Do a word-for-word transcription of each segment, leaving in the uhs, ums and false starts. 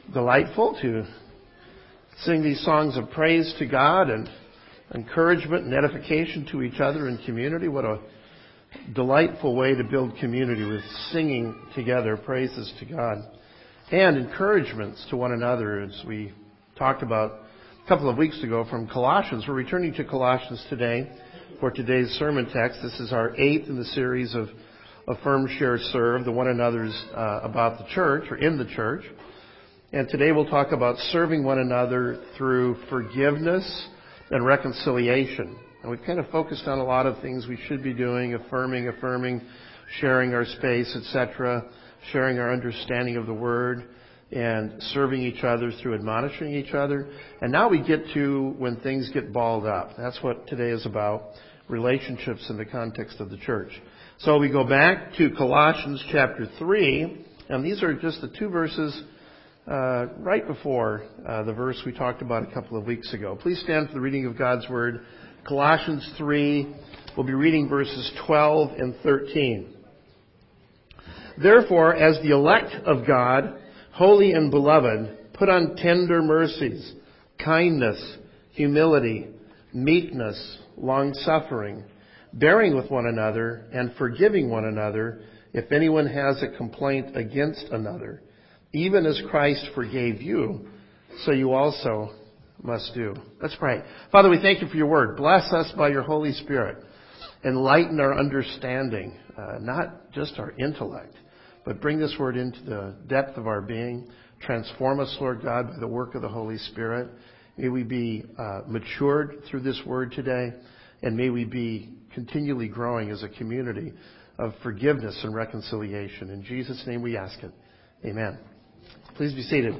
delightful to sing these songs of praise to God and encouragement and edification to each other in community. What a delightful way to build community, with singing together praises to God and encouragements to one another, as we talked about a couple of weeks ago from Colossians. We're returning to Colossians today for today's sermon text. This is our eighth in the series of Affirm, Share, Serve, the one another's uh, about the church or in the church. And today we'll talk about serving one another through forgiveness and reconciliation. And we've kind of focused on a lot of things we should be doing: affirming, affirming, sharing our space, et cetera, sharing our understanding of the Word, and serving each other through admonishing each other. And now we get to when things get balled up. That's what today is about, relationships in the context of the church. So we go back to Colossians chapter three, and these are just the two verses uh, right before uh, the verse we talked about a couple of weeks ago. Please stand for the reading of God's Word. Colossians three, we'll be reading verses twelve and thirteen. Therefore, as the elect of God, holy and beloved, put on tender mercies, kindness, humility, meekness, long-suffering, bearing with one another and forgiving one another if anyone has a complaint against another. Even as Christ forgave you, so you also must do. Let's pray. Father, we thank you for your word. Bless us by your Holy Spirit. Enlighten our understanding, uh, not just our intellect, but bring this word into the depth of our being. Transform us, Lord God, by the work of the Holy Spirit. May we be uh, matured through this word today, and may we be continually growing as a community of forgiveness and reconciliation. In Jesus' name we ask it. Amen. Please be seated.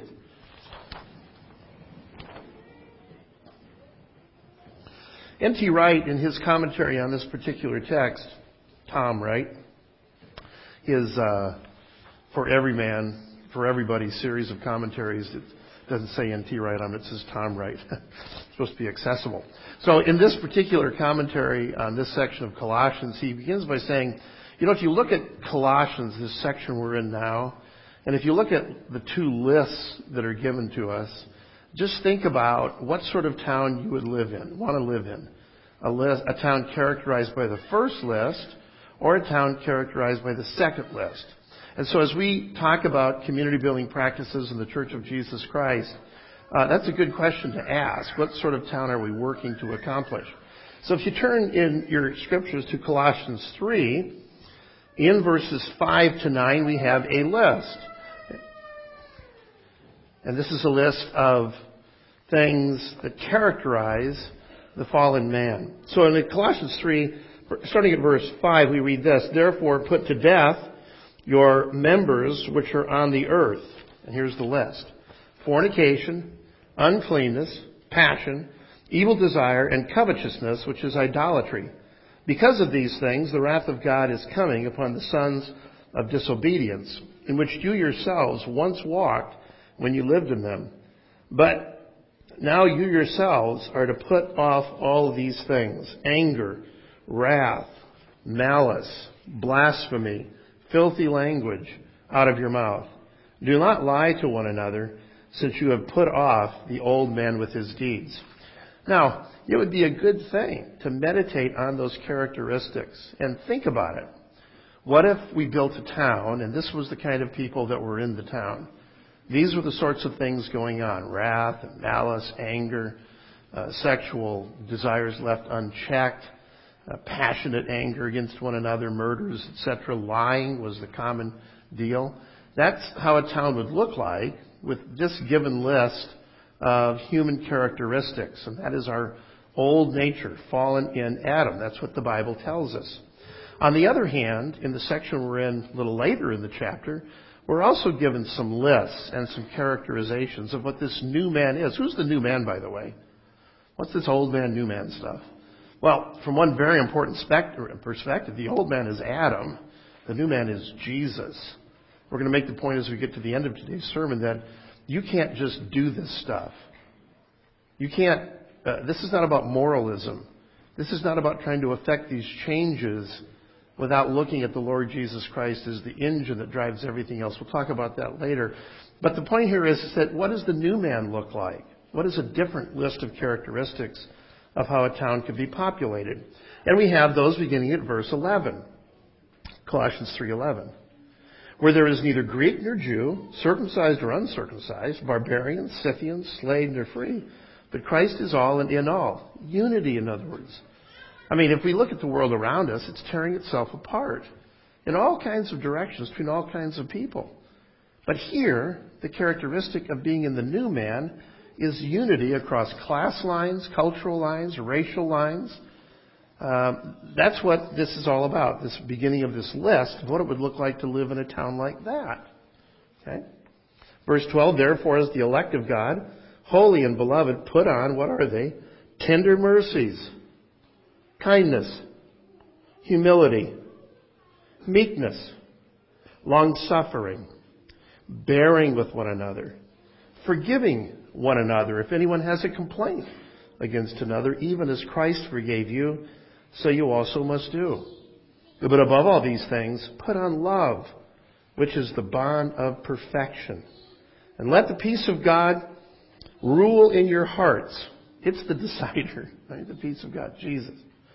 N T Wright, in his commentary on this particular text, Tom Wright, his uh, For Every Man, For Everybody series of commentaries, it doesn't say N T Wright on it, it says Tom Wright. It's supposed to be accessible. So in this particular commentary on this section of Colossians, he begins by saying, you know, if you look at Colossians, this section we're in now, and if you look at the two lists that are given to us, just think about what sort of town you would live in, want to live in. A, list, a town characterized by the first list, or a town characterized by the second list. And so as we talk about community building practices in the Church of Jesus Christ, uh, that's a good question to ask. What sort of town are we working to accomplish? So if you turn in your scriptures to Colossians three, in verses five to nine, we have a list. And this is a list of things that characterize the fallen man. So in Colossians three, starting at verse five, we read this: Therefore put to death your members which are on the earth. And here's the list: fornication, uncleanness, passion, evil desire, and covetousness, which is idolatry. Because of these things, the wrath of God is coming upon the sons of disobedience, in which you yourselves once walked when you lived in them. But now you yourselves are to put off all these things: anger, wrath, malice, blasphemy, filthy language out of your mouth. Do not lie to one another, since you have put off the old man with his deeds. Now, it would be a good thing to meditate on those characteristics and think about it. What if we built a town, and this was the kind of people that were in the town? These were the sorts of things going on: wrath, malice, anger, uh, sexual desires left unchecked, uh, passionate anger against one another, murders, et cetera. Lying was the common deal. That's how a town would look like with this given list of human characteristics. And that is our old nature, fallen in Adam. That's what the Bible tells us. On the other hand, in the section we're in a little later in the chapter, we're also given some lists and some characterizations of what this new man is. Who's the new man, by the way? What's this old man, new man stuff? Well, from one very important perspective, the old man is Adam. The new man is Jesus. We're going to make the point as we get to the end of today's sermon that you can't just do this stuff. You can't, uh, this is not about moralism. This is not about trying to affect these changes without looking at the Lord Jesus Christ as the engine that drives everything else. We'll talk about that later. But the point here is, is that what does the new man look like? What is a different list of characteristics of how a town could be populated? And we have those beginning at verse eleven, Colossians three eleven, where there is neither Greek nor Jew, circumcised or uncircumcised, barbarian, Scythian, slave nor free, but Christ is all and in all. Unity, in other words. I mean, if we look at the world around us, it's tearing itself apart in all kinds of directions between all kinds of people. But here, the characteristic of being in the new man is unity across class lines, cultural lines, racial lines. Um, that's what this is all about, this beginning of this list of what it would look like to live in a town like that. Okay? Verse twelve, therefore, as the elect of God, holy and beloved, put on, what are they? Tender mercies, kindness, humility, meekness, long-suffering, bearing with one another, forgiving one another if anyone has a complaint against another, even as Christ forgave you, so you also must do. But above all these things, put on love, which is the bond of perfection. And let the peace of God rule in your hearts. It's the decider, right? The peace of God, Jesus.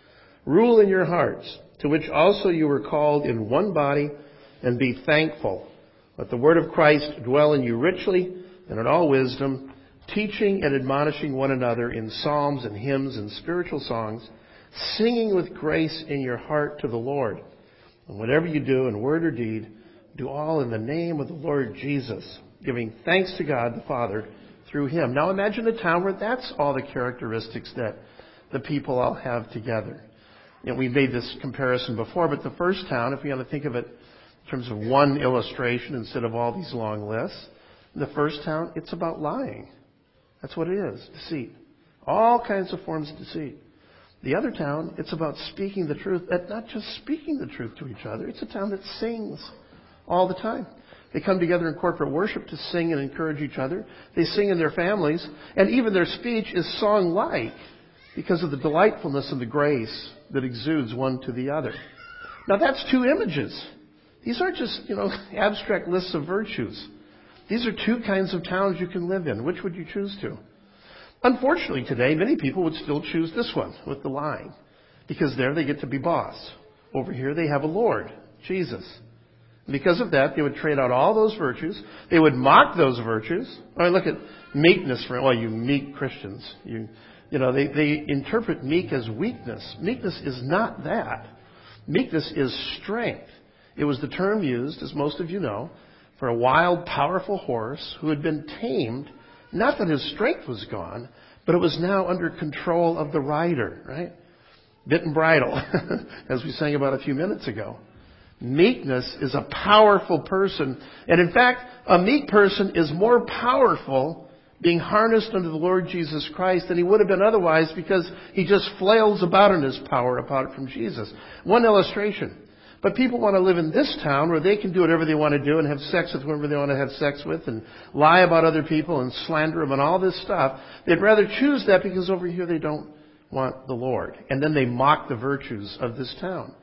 Rule in your hearts, to which also you were called in one body, and be thankful. Let the word of Christ dwell in you richly and in all wisdom, teaching and admonishing one another in psalms and hymns and spiritual songs, singing with grace in your heart to the Lord. And whatever you do in word or deed, do all in the name of the Lord Jesus, giving thanks to God the Father through Him. Now imagine a town where that's all the characteristics that the people all have together. You know, we made this comparison before, but the first town, if we want to think of it in terms of one illustration instead of all these long lists, the first town, it's about lying. That's what it is, deceit. All kinds of forms of deceit. The other town, it's about speaking the truth, and not just speaking the truth to each other. It's a town that sings all the time. They come together in corporate worship to sing and encourage each other. They sing in their families, and even their speech is song-like because of the delightfulness and the grace that exudes one to the other. Now that's two images. These aren't just, you know, abstract lists of virtues. These are two kinds of towns you can live in. Which would you choose to? Unfortunately today, many people would still choose this one with the lying, because there they get to be boss. Over here they have a Lord, Jesus. And because of that, they would trade out all those virtues. They would mock those virtues. I mean, look at meekness for, well, you meek Christians. You, you know, they, they interpret meek as weakness. Meekness is not that. Meekness is strength. It was the term used, as most of you know, for a wild, powerful horse who had been tamed. Not that his strength was gone, but it was now under control of the rider, right? Bit and bridle, as we sang about a few minutes ago. Meekness is a powerful person. And in fact, a meek person is more powerful being harnessed under the Lord Jesus Christ than he would have been otherwise, because he just flails about in his power apart from Jesus. One illustration. But people want to live in this town where they can do whatever they want to do and have sex with whoever they want to have sex with and lie about other people and slander them and all this stuff. They'd rather choose that because over here they don't want the Lord. And then they mock the virtues of this town.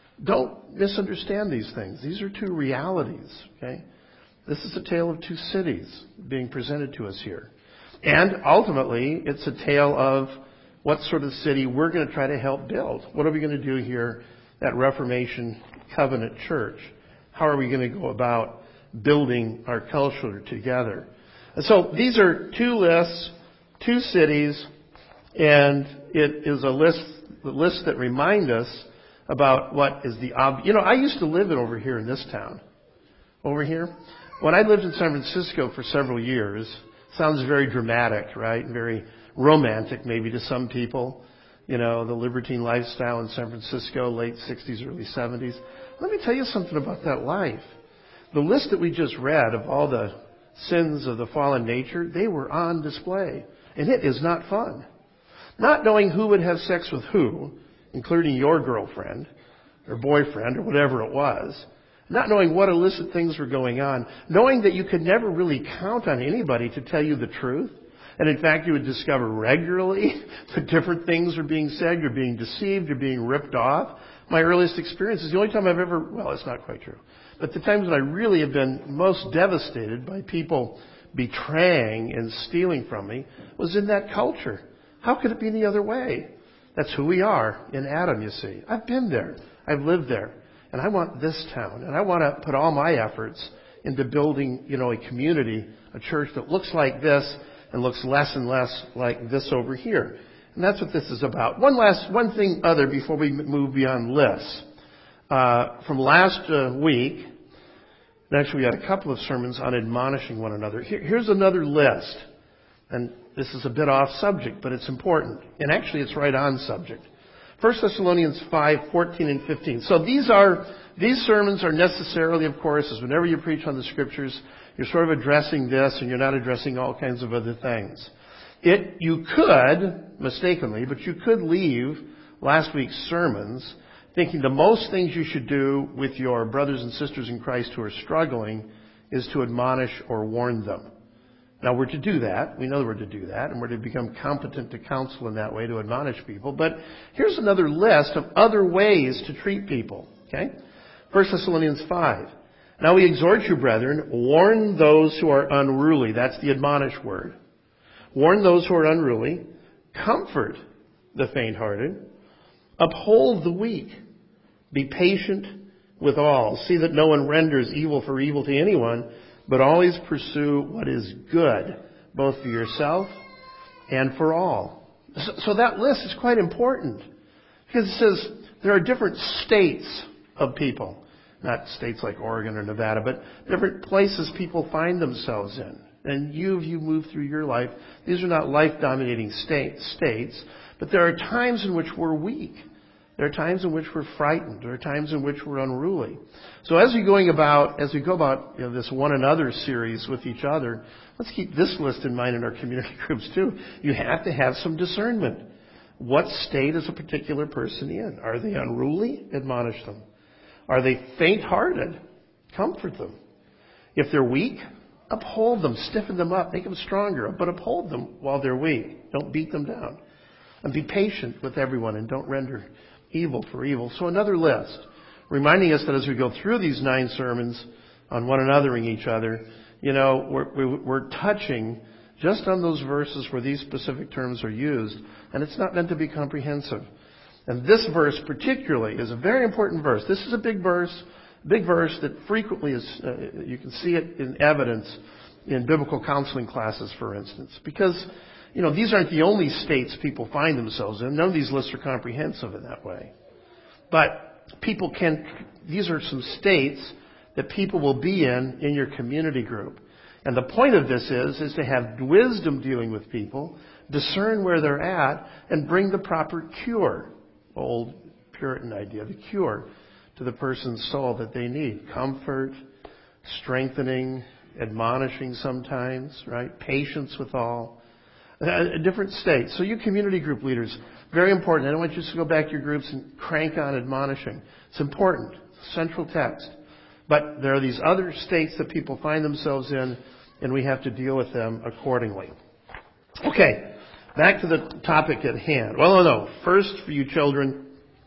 Don't misunderstand these things. These are two realities, okay? This is a tale of two cities being presented to us here. And ultimately, it's a tale of what sort of city we're going to try to help build. What are we going to do here at Reformation Covenant Church? How are we going to go about building our culture together? And so these are two lists, two cities, and it is a list, the lists that remind us about what is the obvious. You know, I used to live over here in this town. Over here. When I lived in San Francisco for several years, sounds very dramatic, right? Very romantic maybe to some people. You know, the libertine lifestyle in San Francisco, late sixties, early seventies. Let me tell you something about that life. The list that we just read of all the sins of the fallen nature, they were on display. And it is not fun. Not knowing who would have sex with who, including your girlfriend or boyfriend or whatever it was. Not knowing what illicit things were going on. Knowing that you could never really count on anybody to tell you the truth. And in fact, you would discover regularly that different things are being said. You're being deceived. You're being ripped off. My earliest experience is the only time I've ever, well, it's not quite true. But the times when I really have been most devastated by people betraying and stealing from me was in that culture. How could it be the other way? That's who we are in Adam, you see. I've been there. I've lived there. And I want this town. And I want to put all my efforts into building, you know, a community, a church that looks like this and looks less and less like this over here. And that's what this is about. One last, one thing other before we move beyond lists. Uh, from last uh, week, and actually we had a couple of sermons on admonishing one another. Here, here's another list. And this is a bit off subject, but it's important. And actually it's right on subject. First Thessalonians five, fourteen and fifteen. So these are, these sermons are necessarily, of course, as whenever you preach on the scriptures, you're sort of addressing this and you're not addressing all kinds of other things. It, you could, mistakenly, but you could leave last week's sermons thinking the most things you should do with your brothers and sisters in Christ who are struggling is to admonish or warn them. Now we're to do that. We know we're to do that, and we're to become competent to counsel in that way, to admonish people. But here's another list of other ways to treat people. Okay? First Thessalonians five. Now we exhort you, brethren, warn those who are unruly. That's the admonish word. Warn those who are unruly. Comfort the faint-hearted. Uphold the weak. Be patient with all. See that no one renders evil for evil to anyone, but always pursue what is good, both for yourself and for all. So, so that list is quite important, because it says there are different states of people. Not states like Oregon or Nevada, but different places people find themselves in. And you, if you move through your life, these are not life-dominating state, states, but there are times in which we're weak. There are times in which we're frightened. There are times in which we're unruly. So as we going about, as we go about you know, this one another series with each other, let's keep this list in mind in our community groups too. You have to have some discernment. What state is a particular person in? Are they unruly? Admonish them. Are they faint-hearted? Comfort them. If they're weak, uphold them, stiffen them up, make them stronger, but uphold them while they're weak. Don't beat them down. And be patient with everyone and don't render evil for evil. So another list, reminding us that as we go through these nine sermons on one anothering each other, you know, we're, we're touching just on those verses where these specific terms are used, and it's not meant to be comprehensive. And this verse particularly is a very important verse. This is a big verse, big verse that frequently is, uh, you can see it in evidence in biblical counseling classes, for instance, because you know, these aren't the only states people find themselves in. None of these lists are comprehensive in that way. But people can, these are some states that people will be in in your community group. And the point of this is, is to have wisdom dealing with people, discern where they're at, and bring the proper cure. Old Puritan idea, the cure to the person's soul that they need. Comfort, strengthening, admonishing sometimes, right? Patience with all. A different state. So you community group leaders, very important. I don't want you to go back to your groups and crank on admonishing. It's important. It's a central text. But there are these other states that people find themselves in, and we have to deal with them accordingly. Okay, back to the topic at hand. Well, no, no. First, for you children,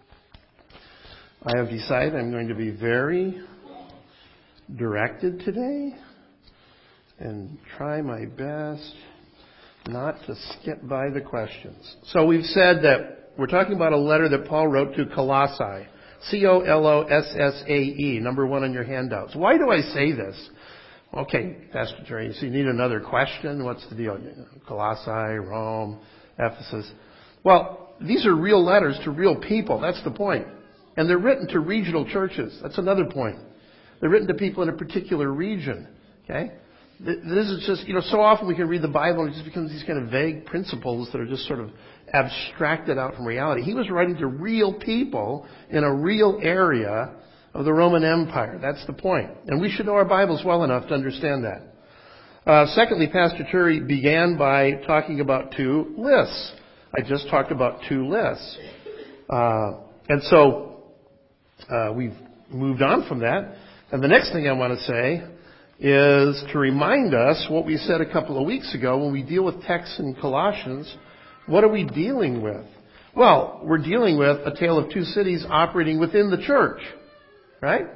I have decided I'm going to be very directed today and try my best not to skip by the questions. So we've said that we're talking about a letter that Paul wrote to Colossae. C O L O S S A E, number one on your handouts. Why do I say this? Okay, Pastor Terry, so you need another question? What's the deal? Colossae, Rome, Ephesus. Well, these are real letters to real people. That's the point. And they're written to regional churches. That's another point. They're written to people in a particular region. Okay? This is just, you know, so often we can read the Bible and it just becomes these kind of vague principles that are just sort of abstracted out from reality. He was writing to real people in a real area of the Roman Empire. That's the point. And we should know our Bibles well enough to understand that. Uh, secondly, Pastor Terry began by talking about two lists. I just talked about two lists. Uh, and so uh, we've moved on from that. And the next thing I want to say is to remind us what we said a couple of weeks ago when we deal with texts in Colossians. What are we dealing with? Well, we're dealing with a tale of two cities operating within the church, right?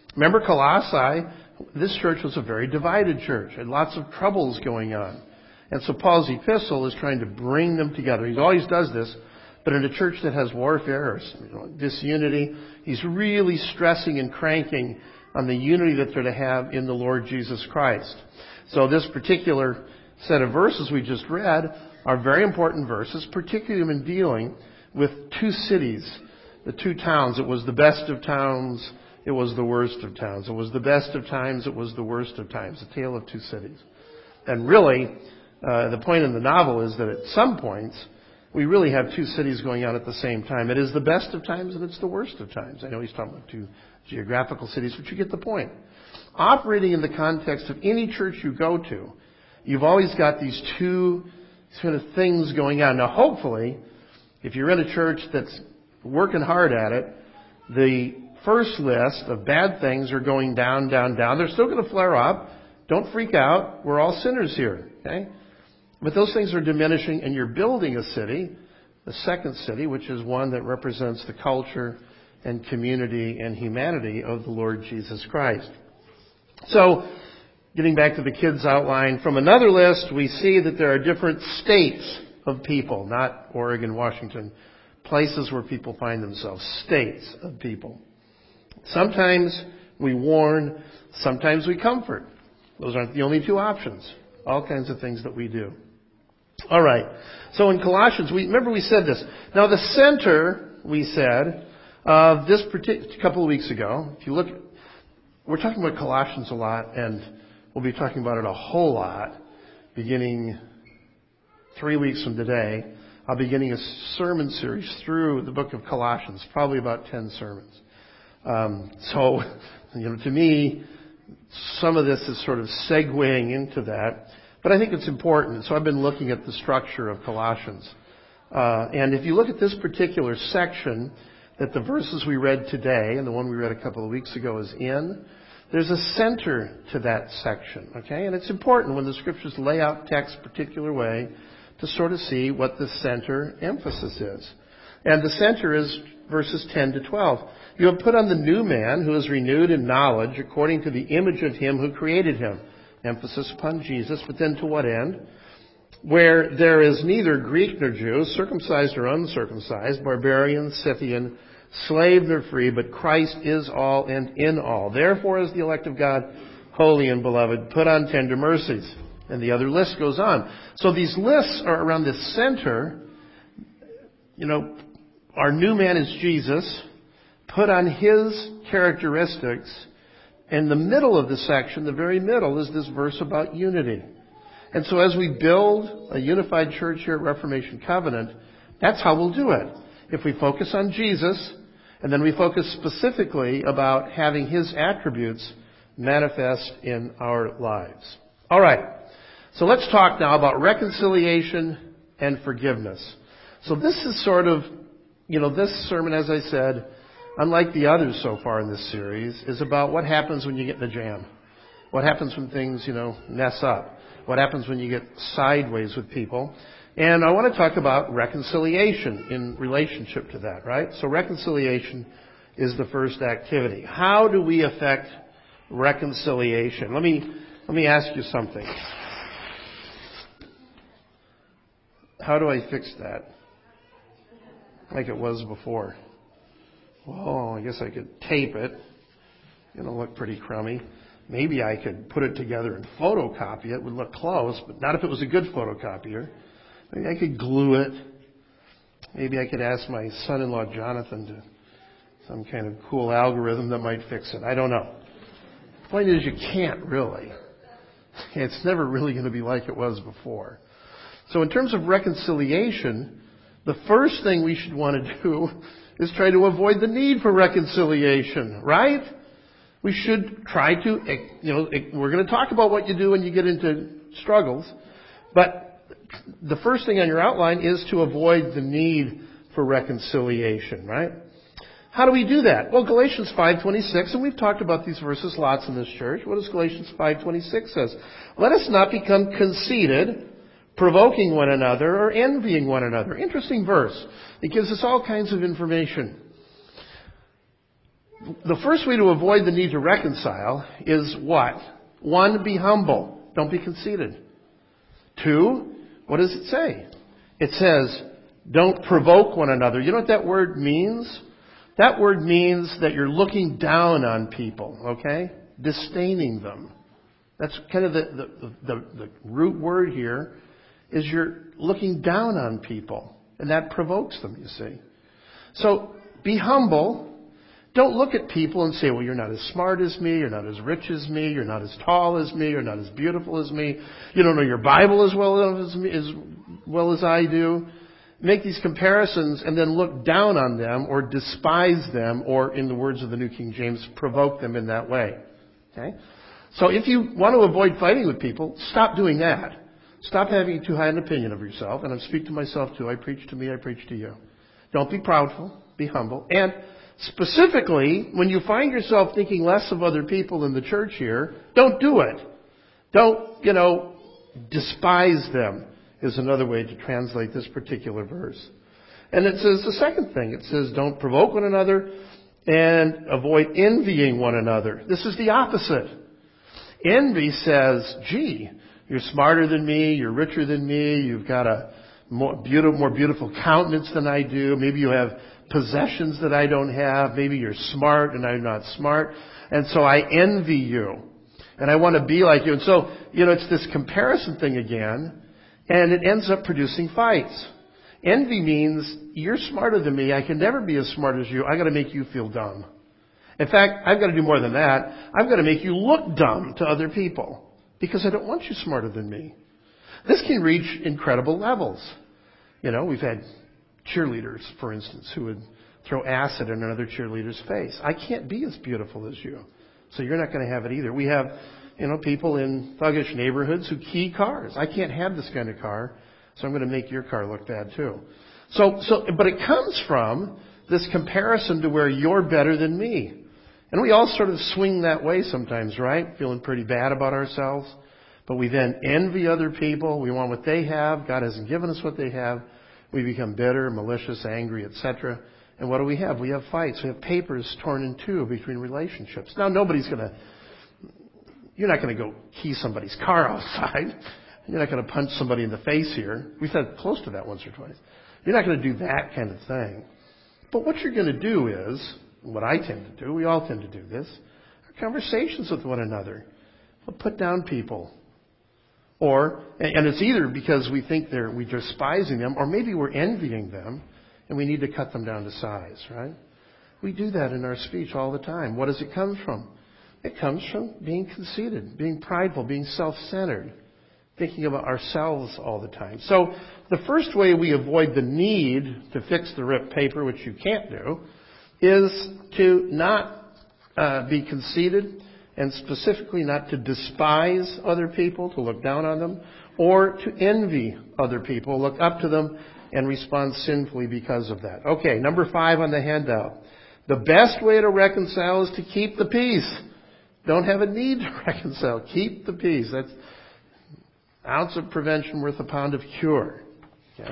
Remember Colossae? This church was a very divided church, had lots of troubles going on. And so Paul's epistle is trying to bring them together. He always does this, but in a church that has warfare or you know, disunity, he's really stressing and cranking on the unity that they're to have in the Lord Jesus Christ. So this particular set of verses we just read are very important verses, particularly when dealing with two cities, the two towns. It was the best of towns, it was the worst of towns. It was the best of times, it was the worst of times. A tale of two cities. And really, uh, the point in the novel is that at some points, we really have two cities going on at the same time. It is the best of times and it's the worst of times. I know he's talking about two geographical cities, but you get the point. Operating in the context of any church you go to, you've always got these two sort of things going on. Now, hopefully, if you're in a church that's working hard at it, the first list of bad things are going down, down, down. They're still going to flare up. Don't freak out. We're all sinners here, okay? But those things are diminishing, and you're building a city, the second city, which is one that represents the culture and community and humanity of the Lord Jesus Christ. So, getting back to the kids' outline, from another list, we see that there are different states of people, not Oregon, Washington, places where people find themselves, states of people. Sometimes we warn, sometimes we comfort. Those aren't the only two options. All kinds of things that we do. All right. So in Colossians, we remember we said this. Now the center, we said, of this particular couple of weeks ago, if you look, we're talking about Colossians a lot, and we'll be talking about it a whole lot beginning three weeks from today. I'll be beginning a sermon series through the book of Colossians, probably about ten sermons. Um, so, you know, to me, some of this is sort of segueing into that. But I think it's important. So I've been looking at the structure of Colossians. Uh, and if you look at this particular section that the verses we read today and the one we read a couple of weeks ago is in, there's a center to that section, okay? And it's important when the scriptures lay out text a particular way to sort of see what the center emphasis is. And the center is verses ten to twelve. You have put on the new man who is renewed in knowledge according to the image of him who created him. Emphasis upon Jesus, but then to what end? Where there is neither Greek nor Jew, circumcised or uncircumcised, barbarian, Scythian, slave nor free, but Christ is all and in all. Therefore, as the elect of God, holy and beloved, put on tender mercies. And the other list goes on. So these lists are around the center. You know, our new man is Jesus. Put on his characteristics. In the middle of the section, the very middle, is this verse about unity. And so as we build a unified church here at Reformation Covenant, that's how we'll do it. If we focus on Jesus, and then we focus specifically about having his attributes manifest in our lives. All right. So let's talk now about reconciliation and forgiveness. So this is sort of, you know, this sermon, as I said, unlike the others so far in this series, is about what happens when you get in a jam. What happens when things, you know, mess up. What happens when you get sideways with people. And I want to talk about reconciliation in relationship to that, right? So reconciliation is the first activity. How do we affect reconciliation? Let me, let me ask you something. How do I fix that? Like it was before. Well, I guess I could tape it. It'll look pretty crummy. Maybe I could put it together and photocopy it. It would look close, but not if it was a good photocopier. Maybe I could glue it. Maybe I could ask my son-in-law Jonathan to some kind of cool algorithm that might fix it. I don't know. The point is, you can't really. It's never really going to be like it was before. So in terms of reconciliation, the first thing we should want to do is try to avoid the need for reconciliation, right? We should try to, you know, we're going to talk about what you do when you get into struggles, but the first thing on your outline is to avoid the need for reconciliation, right? How do we do that? Well, Galatians five twenty-six, and we've talked about these verses lots in this church. What does Galatians five twenty-six says? Let us not become conceited, provoking one another or envying one another. Interesting verse. It gives us all kinds of information. the first way to avoid the need to reconcile is what? One, be humble. Don't be conceited. Two, what does it say? It says, don't provoke one another. You know what that word means? That word means that you're looking down on people, okay? Disdaining them. That's kind of the, the, the, the root word here, is you're looking down on people. And that provokes them, you see. So, be humble. Don't look at people and say, well, you're not as smart as me, you're not as rich as me, you're not as tall as me, you're not as beautiful as me, you don't know your Bible as well as me, as well as I do. Make these comparisons and then look down on them or despise them, or in the words of the New King James, provoke them in that way. Okay? So if you want to avoid fighting with people, stop doing that. Stop having too high an opinion of yourself. And I speak to myself too. I preach to me, I preach to you. Don't be proudful. Be humble. And specifically, when you find yourself thinking less of other people in the church here, don't do it. Don't, you know, despise them is another way to translate this particular verse. And it says the second thing. It says don't provoke one another and avoid envying one another. This is the opposite. Envy says, gee, you're smarter than me, you're richer than me, you've got a more beautiful, more beautiful countenance than I do, maybe you have possessions that I don't have, maybe you're smart and I'm not smart, and so I envy you, and I want to be like you. And so, you know, it's this comparison thing again, and it ends up producing fights. Envy means, you're smarter than me, I can never be as smart as you, I've got to make you feel dumb. In fact, I've got to do more than that. I've got to make you look dumb to other people because I don't want you smarter than me. This can reach incredible levels. You know, we've had cheerleaders, for instance, who would throw acid in another cheerleader's face. I can't be as beautiful as you, so you're not going to have it either. We have, you know, people in thuggish neighborhoods who key cars. I can't have this kind of car, so I'm going to make your car look bad too. So, so, but it comes from this comparison to where you're better than me. And we all sort of swing that way sometimes, right? Feeling pretty bad about ourselves. But we then envy other people. We want what they have. God hasn't given us what they have. We become bitter, malicious, angry, et cetera. And what do we have? We have fights. We have papers torn in two between relationships. Now, nobody's going to, you're not going to go key somebody's car outside. You're not going to punch somebody in the face here. We've had close to that once or twice. You're not going to do that kind of thing. But what you're going to do is, what I tend to do, we all tend to do this, are conversations with one another. We'll put down people. Or, and it's either because we think they're, we're despising them, or maybe we're envying them, and we need to cut them down to size, right? We do that in our speech all the time. What does it come from? It comes from being conceited, being prideful, being self-centered, thinking about ourselves all the time. So, the first way we avoid the need to fix the ripped paper, which you can't do, is to not uh, be conceited, and specifically not to despise other people, to look down on them, or to envy other people, look up to them, and respond sinfully because of that. Okay, number five on the handout. The best way to reconcile is to keep the peace. Don't have a need to reconcile. Keep the peace. That's an ounce of prevention worth a pound of cure. Okay.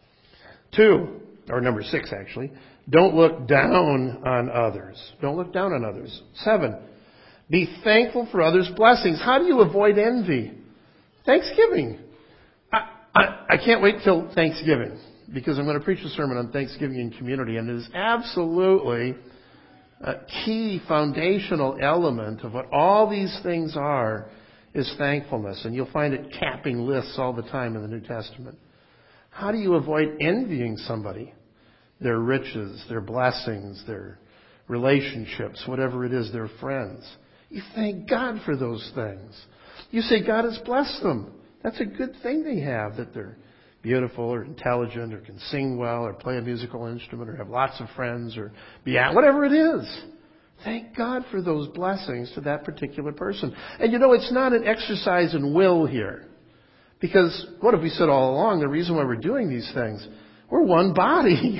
Two, or number six actually, don't look down on others. Don't look down on others. Seven, be thankful for others' blessings. How do you avoid envy? Thanksgiving. I, I, I can't wait till Thanksgiving because I'm going to preach a sermon on Thanksgiving in community, and it is absolutely a key foundational element of what all these things are is thankfulness, and you'll find it capping lists all the time in the New Testament. How do you avoid envying somebody? Their riches, their blessings, their relationships, whatever it is, their friends. You thank God for those things. You say God has blessed them. That's a good thing they have, that they're beautiful or intelligent or can sing well or play a musical instrument or have lots of friends or be out, whatever it is. Thank God for those blessings to that particular person. And you know, it's not an exercise in will here. Because what have we said all along? The reason why we're doing these things, we're one body.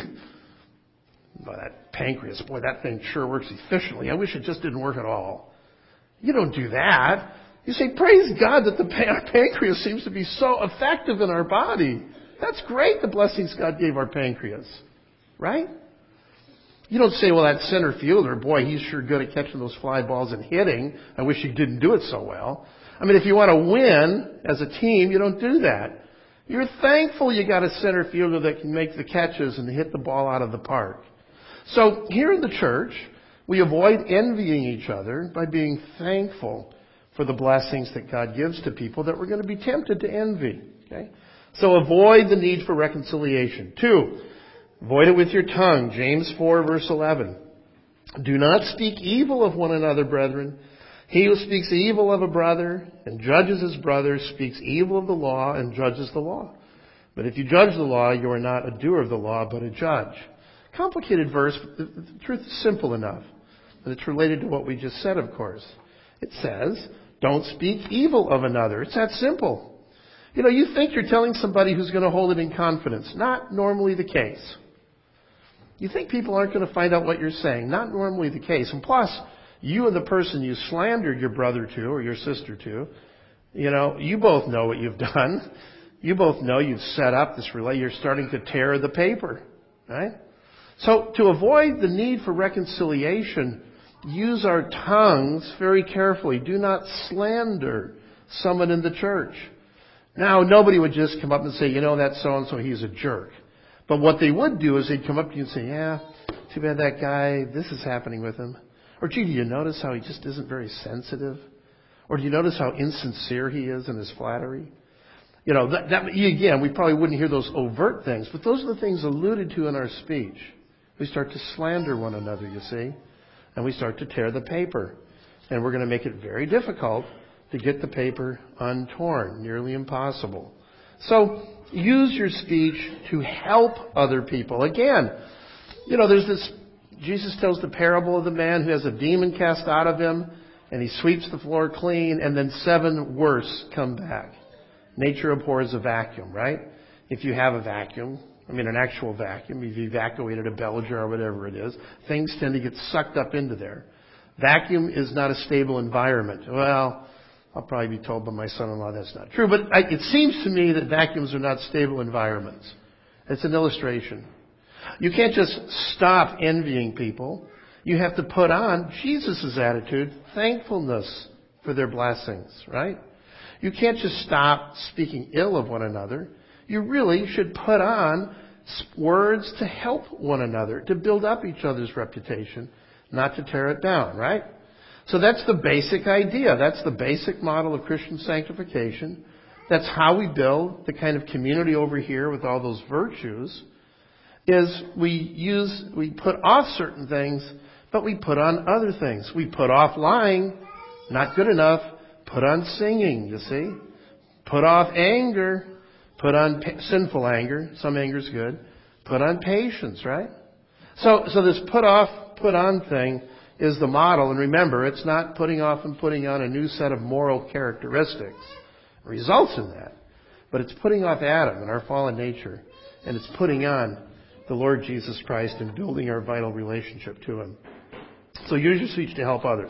Well, that pancreas, boy, that thing sure works efficiently. I wish it just didn't work at all. You don't do that. You say, praise God that the pan- pancreas seems to be so effective in our body. That's great, the blessings God gave our pancreas. Right? You don't say, well, that center fielder, boy, he's sure good at catching those fly balls and hitting. I wish he didn't do it so well. I mean, if you want to win as a team, you don't do that. You're thankful you got a center fielder that can make the catches and hit the ball out of the park. So here in the church, we avoid envying each other by being thankful for the blessings that God gives to people that we're going to be tempted to envy. Okay? So avoid the need for reconciliation. Two, avoid it with your tongue. James four, verse eleven. Do not speak evil of one another, brethren. He who speaks evil of a brother and judges his brother speaks evil of the law and judges the law. But if you judge the law, you are not a doer of the law, but a judge. Complicated verse, but the, the truth is simple enough. And it's related to what we just said, of course. It says, don't speak evil of another. It's that simple. You know, you think you're telling somebody who's going to hold it in confidence. Not normally the case. You think people aren't going to find out what you're saying. Not normally the case. And plus, you and the person you slandered your brother to or your sister to, you know, you both know what you've done. You both know you've set up this relay. You're starting to tear the paper, right? So to avoid the need for reconciliation, use our tongues very carefully. Do not slander someone in the church. Now, nobody would just come up and say, you know, that so-and-so, he's a jerk. But what they would do is they'd come up to you and say, yeah, too bad that guy, this is happening with him. Or, gee, do you notice how he just isn't very sensitive? Or do you notice how insincere he is in his flattery? You know, that, that, again, we probably wouldn't hear those overt things, but those are the things alluded to in our speech. We start to slander one another, you see, and we start to tear the paper. And we're going to make it very difficult to get the paper untorn, nearly impossible. So, use your speech to help other people. Again, you know, there's this, Jesus tells the parable of the man who has a demon cast out of him, and he sweeps the floor clean, and then seven worse come back. Nature abhors a vacuum, right? If you have a vacuum, I mean an actual vacuum, you've evacuated a bell jar or whatever it is, things tend to get sucked up into there. Vacuum is not a stable environment. Well, I'll probably be told by my son-in-law that's not true, but I, it seems to me that vacuums are not stable environments. It's an illustration. You can't just stop envying people. You have to put on Jesus' attitude, thankfulness for their blessings, right? You can't just stop speaking ill of one another. You really should put on words to help one another, to build up each other's reputation, not to tear it down, right? So that's the basic idea. That's the basic model of Christian sanctification. That's how we build the kind of community over here with all those virtues. Is we use, we put off certain things, but we put on other things. We put off lying, not good enough. Put on singing, you see. Put off anger. Put on pa- sinful anger. Some anger's good. Put on patience, right? So, so this put off, put on thing is the model. And remember, it's not putting off and putting on a new set of moral characteristics. It results in that. But it's putting off Adam and our fallen nature. And it's putting on the Lord Jesus Christ and building our vital relationship to Him. So use your speech to help others.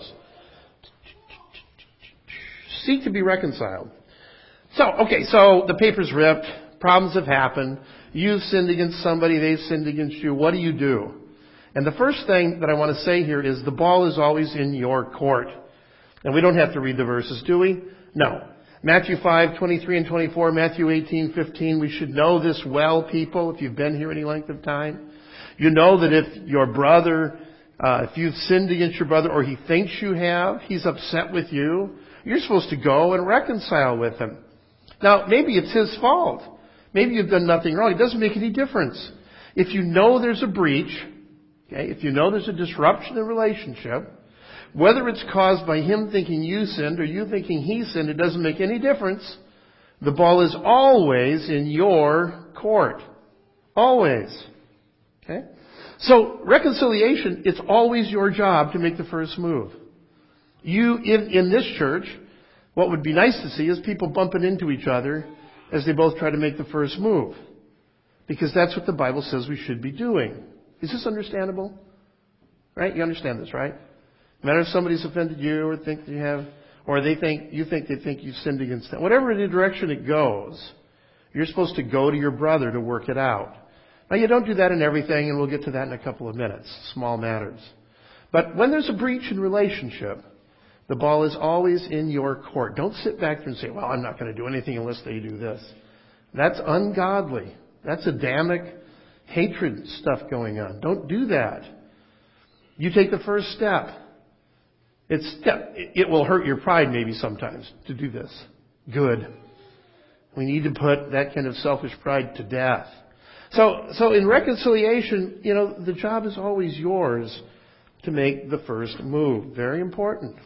Seek to be reconciled. So, okay, so the paper's ripped. Problems have happened. You've sinned against somebody. They've sinned against you. What do you do? And the first thing that I want to say here is the ball is always in your court. And we don't have to read the verses, do we? No. Matthew five, twenty-three and twenty-four, Matthew eighteen, fifteen. We should know this well, people, if you've been here any length of time. You know that if your brother, uh, if you've sinned against your brother or he thinks you have, he's upset with you, you're supposed to go and reconcile with him. Now, maybe it's his fault. Maybe you've done nothing wrong. It doesn't make any difference. If you know there's a breach, okay, if you know there's a disruption in relationship, whether it's caused by him thinking you sinned or you thinking he sinned, it doesn't make any difference. The ball is always in your court. Always. Okay? So, reconciliation, it's always your job to make the first move. You, in, in this church, what would be nice to see is people bumping into each other as they both try to make the first move. Because that's what the Bible says we should be doing. Is this understandable? Right? You understand this, right? No matter if somebody's offended you or think you have, or they think, you think they think you've sinned against them. Whatever the direction it goes, you're supposed to go to your brother to work it out. Now, you don't do that in everything, and we'll get to that in a couple of minutes, small matters. But when there's a breach in relationship, the ball is always in your court. Don't sit back there and say, well, I'm not going to do anything unless they do this. That's ungodly. That's Adamic hatred stuff going on. Don't do that. You take the first step. It's step. It will hurt your pride maybe sometimes to do this. Good. We need to put that kind of selfish pride to death. So, so in reconciliation, you know, the job is always yours to make the first move. Very important.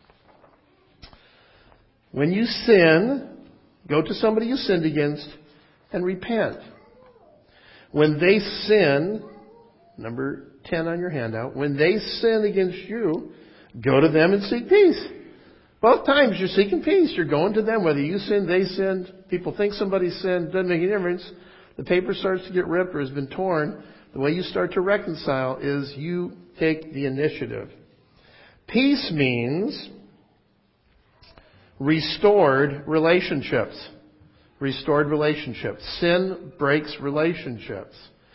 When you sin, go to somebody you sinned against and repent. When they sin, number ten on your handout, when they sin against you, go to them and seek peace. Both times you're seeking peace. You're going to them. Whether you sinned, they sinned, people think somebody sinned, doesn't make any difference. The paper starts to get ripped or has been torn. The way you start to reconcile is you take the initiative. Peace means restored relationships. Restored relationships. Sin breaks relationships.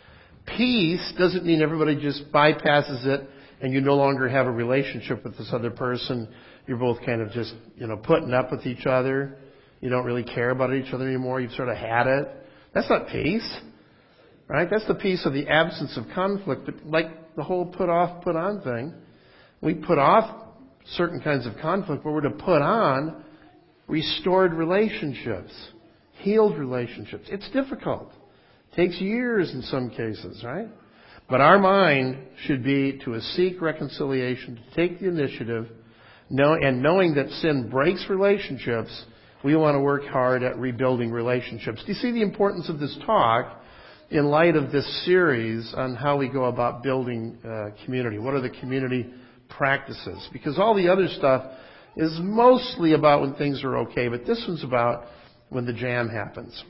Peace doesn't mean everybody just bypasses it and you no longer have a relationship with this other person. You're both kind of just, you know, putting up with each other. You don't really care about each other anymore. You've sort of had it. That's not peace. Right? That's the peace of the absence of conflict. But like the whole put off, put on thing, we put off certain kinds of conflict, but we're to put on restored relationships, healed relationships. It's difficult. It takes years in some cases, right? But our mind should be to seek reconciliation, to take the initiative, know, and knowing that sin breaks relationships, we want to work hard at rebuilding relationships. Do you see the importance of this talk in light of this series on how we go about building uh, community? What are the community practices? Because all the other stuff is mostly about when things are okay, but this one's about when the jam happens.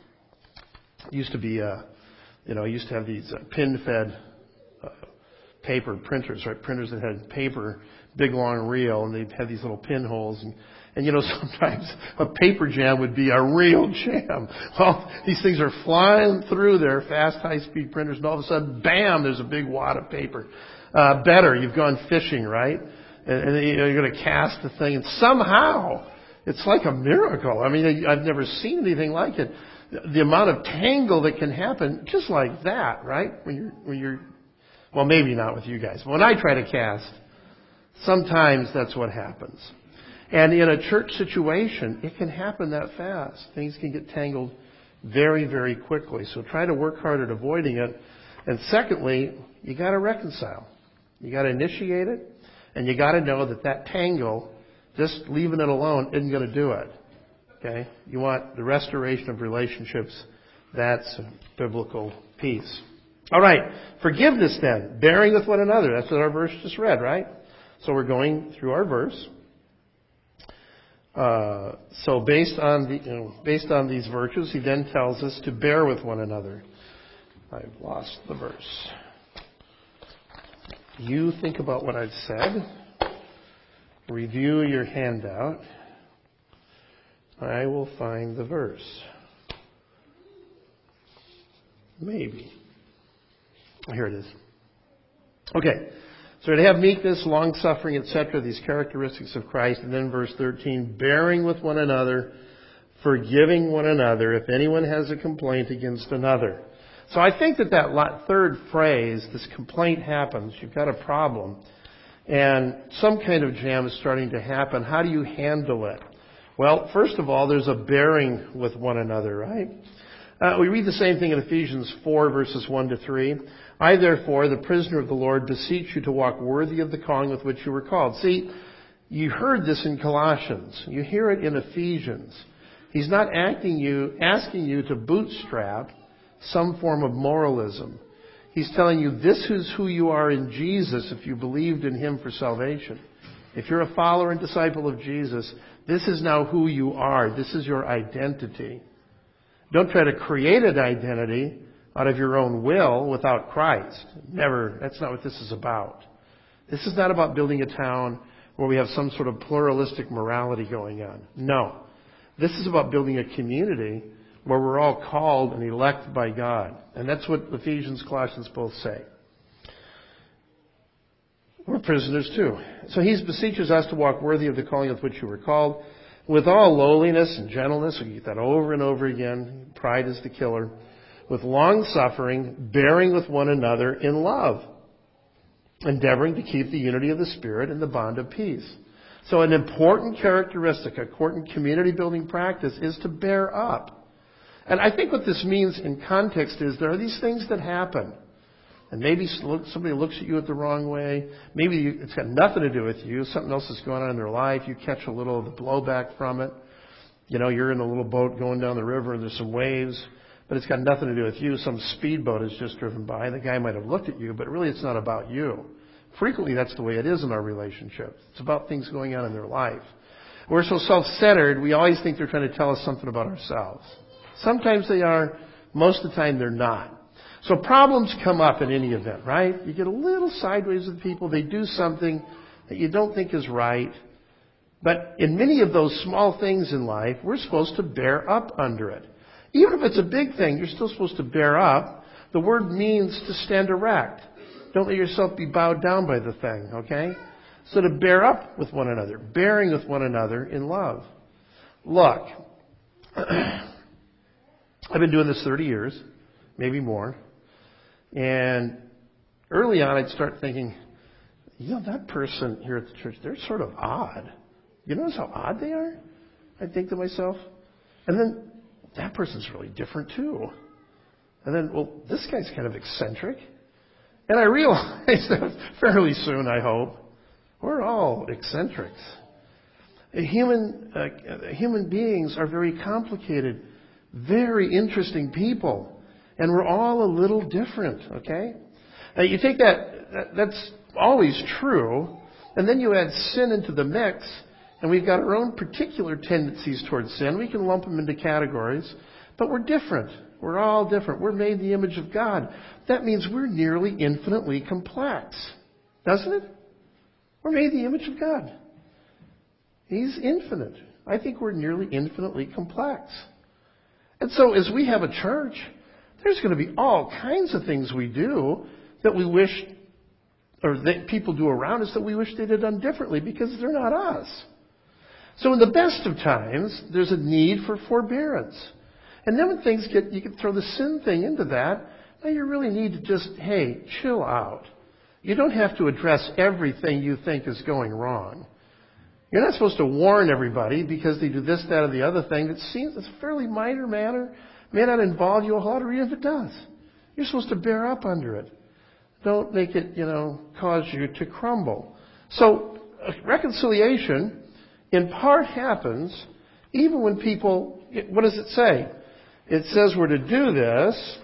It used to be, uh, you know, I used to have these uh, pin-fed uh, paper printers, right? Printers that had paper, big long reel, and they had these little pinholes. And, and you know, sometimes a paper jam would be a real jam. Well, these things are flying through there, fast, high-speed printers, and all of a sudden, bam, there's a big wad of paper. Uh, better, you've gone fishing, right? And, and you know, you're going to cast the thing, and somehow, it's like a miracle. I mean, I've never seen anything like it. The amount of tangle that can happen just like that, right? When you're, when you're, well, maybe not with you guys. But when I try to cast, sometimes that's what happens. And in a church situation, it can happen that fast. Things can get tangled very, very quickly. So try to work hard at avoiding it. And secondly, you got to reconcile. You got to initiate it, and you got to know that that tangle, just leaving it alone, isn't going to do it. Okay? You want the restoration of relationships. That's biblical peace. All right. Forgiveness then. Bearing with one another. That's what our verse just read, right? So we're going through our verse. Uh, so based on the, you know, based on these virtues, he then tells us to bear with one another. I've lost the verse. You think about what I've said. Review your handout. I will find the verse. Maybe. Here it is. Okay. So to have meekness, long-suffering, et cetera, these characteristics of Christ. And then verse thirteen, bearing with one another, forgiving one another if anyone has a complaint against another. So I think that that third phrase, this complaint happens, you've got a problem, and some kind of jam is starting to happen. How do you handle it? Well, first of all, there's a bearing with one another, right? Uh, we read the same thing in Ephesians four, verses one to three. I, therefore, the prisoner of the Lord, beseech you to walk worthy of the calling with which you were called. See, you heard this in Colossians. You hear it in Ephesians. He's not acting you, asking you to bootstrap some form of moralism. He's telling you this is who you are in Jesus if you believed in Him for salvation. If you're a follower and disciple of Jesus, this is now who you are. This is your identity. Don't try to create an identity out of your own will without Christ. Never. That's not what this is about. This is not about building a town where we have some sort of pluralistic morality going on. No. This is about building a community where we're all called and elected by God. And that's what Ephesians, Colossians both say. We're prisoners too. So he beseeches us to walk worthy of the calling with which you were called, with all lowliness and gentleness. We get that over and over again. Pride is the killer. With long suffering, bearing with one another in love, endeavoring to keep the unity of the Spirit in the bond of peace. So an important characteristic, a important community building practice is to bear up. And I think what this means in context is there are these things that happen. And maybe somebody looks at you the wrong way. Maybe it's got nothing to do with you. Something else is going on in their life. You catch a little of the blowback from it. You know, you're in a little boat going down the river and there's some waves. But it's got nothing to do with you. Some speedboat has just driven by. The guy might have looked at you, but really it's not about you. Frequently that's the way it is in our relationships. It's about things going on in their life. We're so self-centered, we always think they're trying to tell us something about ourselves. Sometimes they are. Most of the time they're not. So problems come up in any event, right? You get a little sideways with people. They do something that you don't think is right. But in many of those small things in life, we're supposed to bear up under it. Even if it's a big thing, you're still supposed to bear up. The word means to stand erect. Don't let yourself be bowed down by the thing, okay? So to bear up with one another, bearing with one another in love. Look, I've been doing this thirty years, maybe more. And early on, I'd start thinking, you know, that person here at the church, they're sort of odd. You notice how odd they are? I'd think to myself. And then, that person's really different too. And then, well, this guy's kind of eccentric. And I realized that fairly soon, I hope, we're all eccentrics. Human, uh, human beings are very complicated, very interesting people. And we're all a little different, okay? Now you take that, that, that's always true, and then you add sin into the mix, and we've got our own particular tendencies towards sin. We can lump them into categories, but we're different. We're all different. We're made in the image of God. That means we're nearly infinitely complex, doesn't it? We're made in the image of God. He's infinite. I think we're nearly infinitely complex. And so as we have a church, there's going to be all kinds of things we do that we wish, or that people do around us that we wish they'd have done differently because they're not us. So in the best of times, there's a need for forbearance. And then when things get, you can throw the sin thing into that, now you really need to just, hey, chill out. You don't have to address everything you think is going wrong. You're not supposed to warn everybody because they do this, that, or the other thing that seems it's a fairly minor matter. May not involve you a whole lot, or even if it does. You're supposed to bear up under it. Don't make it, you know, cause you to crumble. So, reconciliation, in part, happens even when people, what does it say? It says we're to do this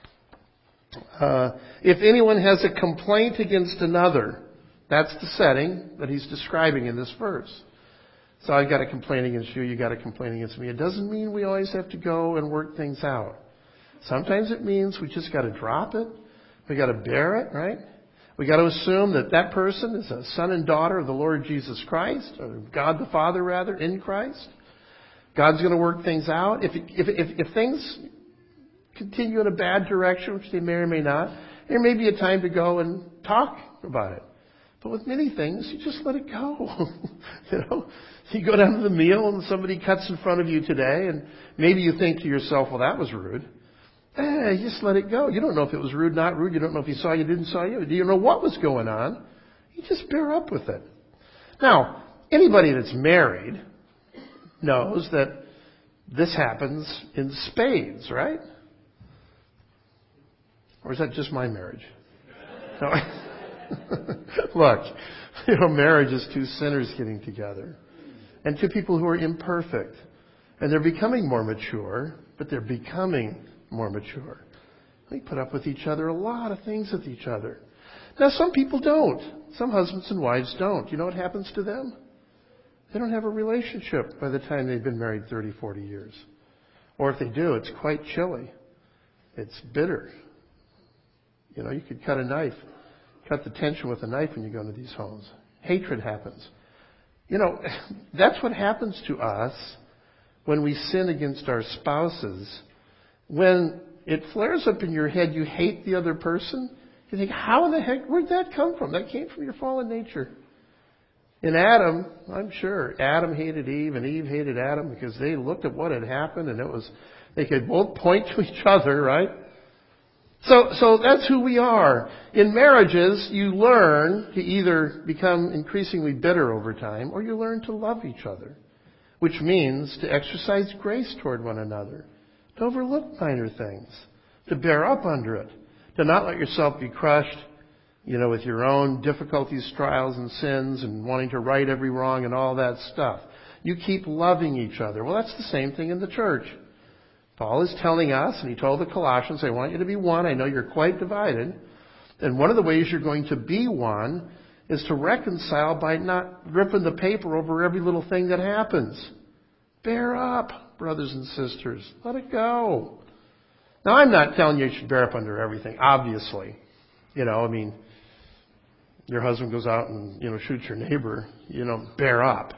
uh, if anyone has a complaint against another. That's the setting that he's describing in this verse. So I've got a complaint against you, you got a complaint against me. It doesn't mean we always have to go and work things out. Sometimes it means we just got to drop it. We got to bear it, right? We got to assume that that person is a son and daughter of the Lord Jesus Christ, or God the Father rather, in Christ. God's going to work things out. If, if, if, if things continue in a bad direction, which they may or may not, there may be a time to go and talk about it. But with many things, you just let it go. You know, you go down to the meal and somebody cuts in front of you today, and maybe you think to yourself, well, that was rude. Eh, you just let it go. You don't know if it was rude, not rude. You don't know if he saw you, didn't saw you. You don't know what was going on. You just bear up with it. Now, anybody that's married knows that this happens in spades, right? Or is that just my marriage? No. Look, you know, marriage is two sinners getting together. And two people who are imperfect. And they're becoming more mature, but they're becoming more mature. They put up with each other, a lot of things with each other. Now, some people don't. Some husbands and wives don't. You know what happens to them? They don't have a relationship by the time they've been married thirty, forty years. Or if they do, it's quite chilly. It's bitter. You know, you could cut a knife. Cut the tension with a knife when you go into these homes. Hatred happens. You know, that's what happens to us when we sin against our spouses when it flares up in your head, you hate the other person, you think, how in the heck, where'd that come from? That came from your fallen nature. In Adam, I'm sure, Adam hated Eve and Eve hated Adam because they looked at what had happened and it was, they could both point to each other, right? So, so that's who we are. In marriages, you learn to either become increasingly bitter over time or you learn to love each other, which means to exercise grace toward one another, to overlook minor things, to bear up under it, to not let yourself be crushed, you know, with your own difficulties, trials, and sins and wanting to right every wrong and all that stuff. You keep loving each other. Well, that's the same thing in the church. Paul is telling us, and he told the Colossians, I want you to be one. I know you're quite divided. And one of the ways you're going to be one is to reconcile by not ripping the paper over every little thing that happens. Bear up, brothers and sisters. Let it go. Now, I'm not telling you you should bear up under everything, obviously. You know, I mean, your husband goes out and, you know, shoots your neighbor, you know, bear up.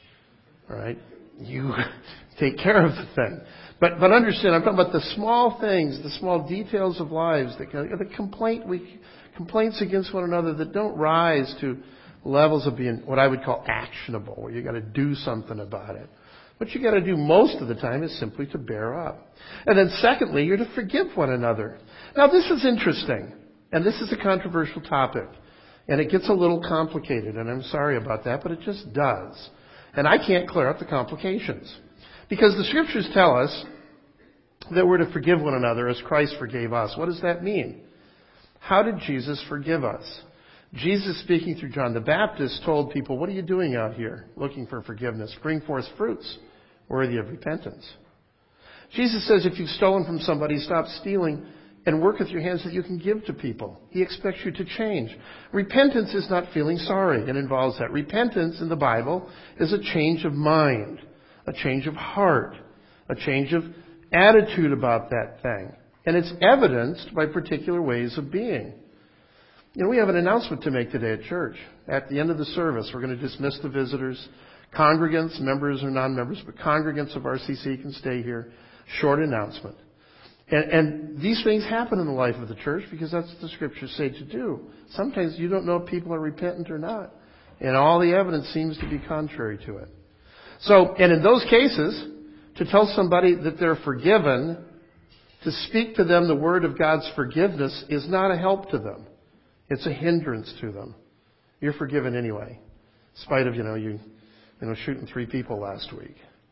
All right? You take care of the thing. But but understand, I'm talking about the small things, the small details of lives, the, the complaint we complaints against one another that don't rise to levels of being what I would call actionable, where you got to do something about it. What you got to do most of the time is simply to bear up. And then secondly, you're to forgive one another. Now this is interesting, and this is a controversial topic, and it gets a little complicated, and I'm sorry about that, but it just does. And I can't clear up the complications. Because the Scriptures tell us that we're to forgive one another as Christ forgave us. What does that mean? How did Jesus forgive us? Jesus, speaking through John the Baptist, told people, what are you doing out here looking for forgiveness? Bring forth fruits worthy of repentance. Jesus says if you've stolen from somebody, stop stealing and work with your hands that you can give to people. He expects you to change. Repentance is not feeling sorry. It involves that. Repentance in the Bible is a change of mind, a change of heart, a change of attitude about that thing. And it's evidenced by particular ways of being. You know, we have an announcement to make today at church. At the end of the service, we're going to dismiss the visitors. Congregants, members or non-members, but congregants of R C C can stay here. Short announcement. And, and these things happen in the life of the church because that's what the Scriptures say to do. Sometimes you don't know if people are repentant or not. And all the evidence seems to be contrary to it. So, and in those cases, to tell somebody that they're forgiven, to speak to them the word of God's forgiveness is not a help to them. It's a hindrance to them. You're forgiven anyway. In spite of, you know, you, you know, shooting three people last week.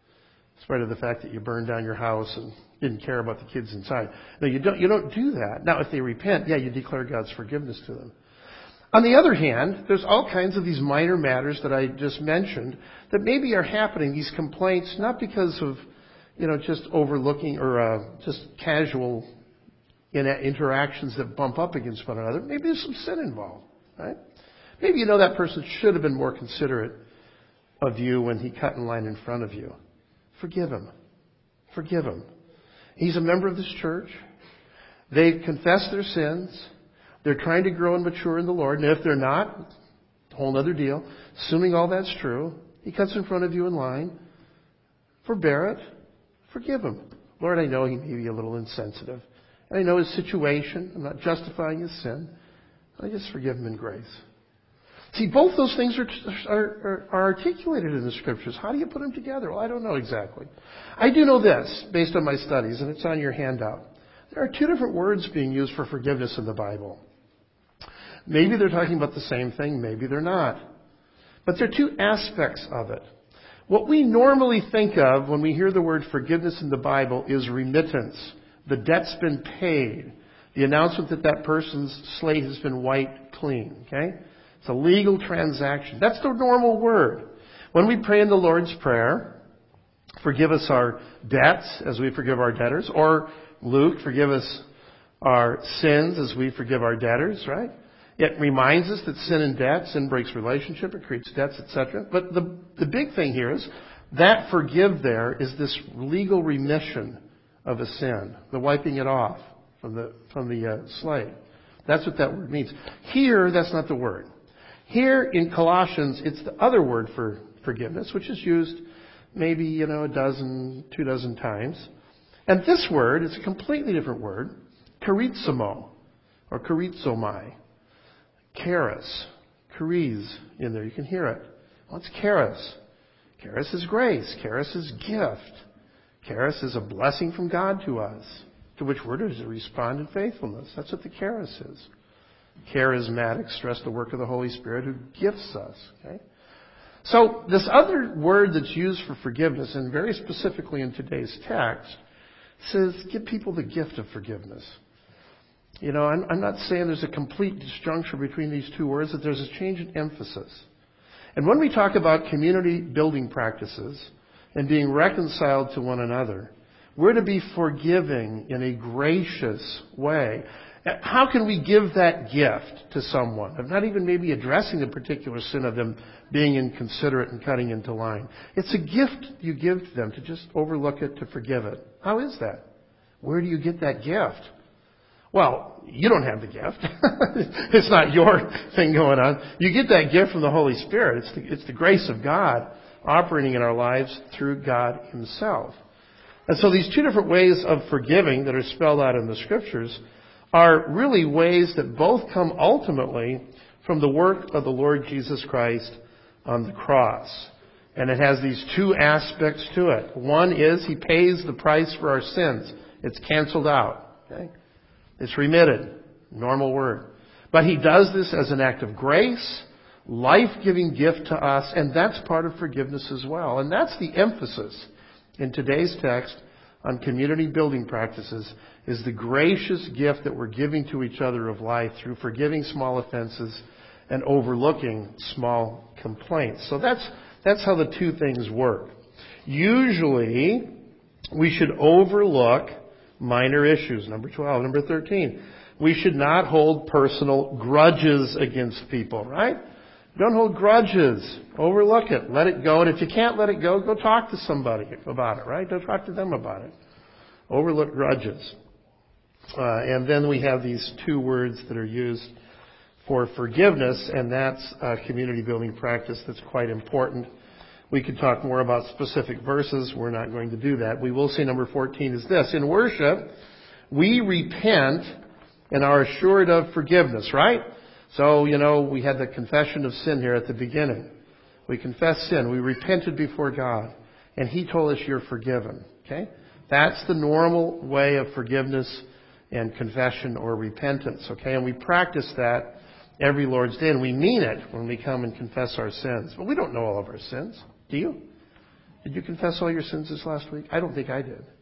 In spite of the fact that you burned down your house and didn't care about the kids inside. No, you don't, you don't do that. Now, if they repent, yeah, you declare God's forgiveness to them. On the other hand, there's all kinds of these minor matters that I just mentioned that maybe are happening, these complaints, not because of, you know, just overlooking or uh, just casual interactions that bump up against one another. Maybe there's some sin involved, right? Maybe you know that person should have been more considerate of you when he cut in line in front of you. Forgive him. Forgive him. He's a member of this church. They've confessed their sins. They're trying to grow and mature in the Lord. And if they're not, a whole other deal. Assuming all that's true, he cuts in front of you in line. Forbear it. Forgive him. Lord, I know he may be a little insensitive. And I know his situation. I'm not justifying his sin. I just forgive him in grace. See, both those things are, are, are articulated in the Scriptures. How do you put them together? Well, I don't know exactly. I do know this, based on my studies, and it's on your handout. There are two different words being used for forgiveness in the Bible. Maybe they're talking about the same thing, maybe they're not. But there are two aspects of it. What we normally think of when we hear the word forgiveness in the Bible is remittance. The debt's been paid. The announcement that that person's slate has been wiped clean. Okay? It's a legal transaction. That's the normal word. When we pray in the Lord's Prayer, forgive us our debts as we forgive our debtors, or Luke, forgive us our sins as we forgive our debtors, right? It reminds us that sin and debt, sin breaks relationship, it creates debts, et cetera. But the, the big thing here is that forgive there is this legal remission of a sin, the wiping it off from the, from the uh, slate. That's what that word means. Here, that's not the word. Here in Colossians, it's the other word for forgiveness, which is used maybe, you know, a dozen, two dozen times. And this word is a completely different word, charizomai, or charizomai. Charis, charis in there, you can hear it. What's charis? Charis is grace. Charis is gift. Charis is a blessing from God to us, to which we're to respond in faithfulness. That's what the charis is. Charismatic stress the work of the Holy Spirit who gifts us. Okay? So this other word that's used for forgiveness, and very specifically in today's text, says give people the gift of forgiveness. You know, I'm, I'm not saying there's a complete disjuncture between these two words, that there's a change in emphasis. And when we talk about community building practices and being reconciled to one another, we're to be forgiving in a gracious way. How can we give that gift to someone of not even maybe addressing the particular sin of them being inconsiderate and cutting into line? It's a gift you give to them, to just overlook it, to forgive it. How is that? Where do you get that gift? Well, you don't have the gift. It's not your thing going on. You get that gift from the Holy Spirit. It's the, it's the grace of God operating in our lives through God Himself. And so these two different ways of forgiving that are spelled out in the Scriptures are really ways that both come ultimately from the work of the Lord Jesus Christ on the cross. And it has these two aspects to it. One is He pays the price for our sins. It's canceled out. Okay? It's remitted. Normal word. But He does this as an act of grace, life-giving gift to us, and that's part of forgiveness as well. And that's the emphasis in today's text on community building practices, is the gracious gift that we're giving to each other of life through forgiving small offenses and overlooking small complaints. So that's that's how the two things work. Usually, we should overlook minor issues. Number twelve. Number thirteen. We should not hold personal grudges against people, right? Don't hold grudges. Overlook it. Let it go. And if you can't let it go, go talk to somebody about it, right? Don't talk to them about it. Overlook grudges. Uh, and then we have these two words that are used for forgiveness, and that's a community building practice that's quite important. We could talk more about specific verses. We're not going to do that. We will see number fourteen is this. In worship, we repent and are assured of forgiveness, right? So, you know, we had the confession of sin here at the beginning. We confessed sin. We repented before God. And He told us you're forgiven. Okay? That's the normal way of forgiveness and confession or repentance. Okay? And we practice that every Lord's Day. And we mean it when we come and confess our sins. But we don't know all of our sins. Do you? Did you confess all your sins this last week? I don't think I did.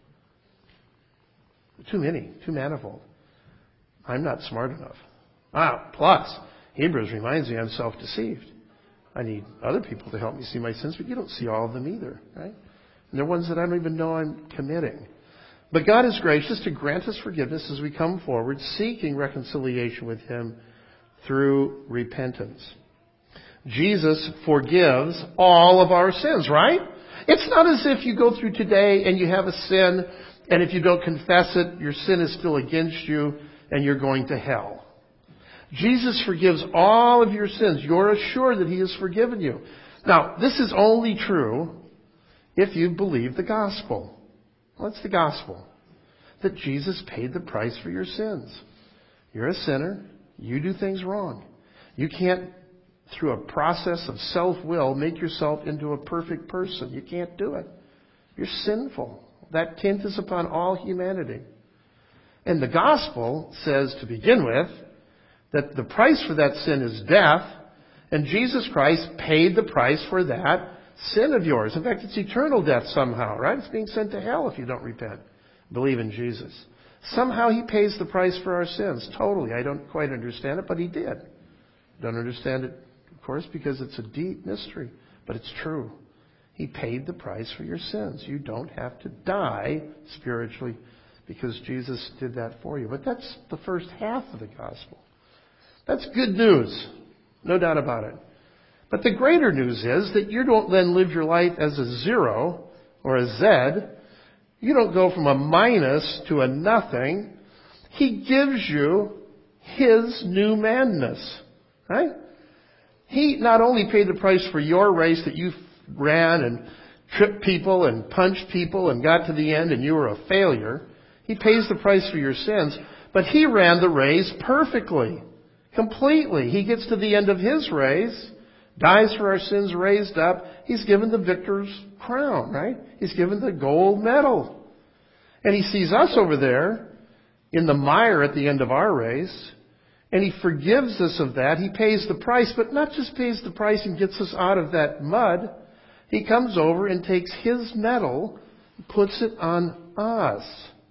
Too many. Too manifold. I'm not smart enough. Ah, plus, Hebrews reminds me I'm self-deceived. I need other people to help me see my sins, but you don't see all of them either, right? And they're ones that I don't even know I'm committing. But God is gracious to grant us forgiveness as we come forward, seeking reconciliation with Him through repentance. Jesus forgives all of our sins, right? It's not as if you go through today and you have a sin, and if you don't confess it, your sin is still against you, and you're going to hell. Jesus forgives all of your sins. You're assured that He has forgiven you. Now, this is only true if you believe the gospel. What's the gospel? That Jesus paid the price for your sins. You're a sinner. You do things wrong. You can't, through a process of self-will, make yourself into a perfect person. You can't do it. You're sinful. That tint is upon all humanity. And the gospel says, to begin with, that the price for that sin is death, and Jesus Christ paid the price for that sin of yours. In fact, it's eternal death somehow, right? It's being sent to hell if you don't repent, believe in Jesus. Somehow He pays the price for our sins, totally. I don't quite understand it, but He did. Don't understand it, of course, because it's a deep mystery, but it's true. He paid the price for your sins. You don't have to die spiritually because Jesus did that for you. But that's the first half of the gospel. That's good news. No doubt about it. But the greater news is that you don't then live your life as a zero or a Z. You don't go from a minus to a nothing. He gives you His new manness. Right? He not only paid the price for your race that you ran and tripped people and punched people and got to the end and you were a failure. He pays the price for your sins, but He ran the race perfectly, completely. He gets to the end of His race, dies for our sins, raised up. He's given the victor's crown, right? He's given the gold medal. And He sees us over there in the mire at the end of our race, and He forgives us of that. He pays the price, but not just pays the price and gets us out of that mud. He comes over and takes His medal, puts it on us.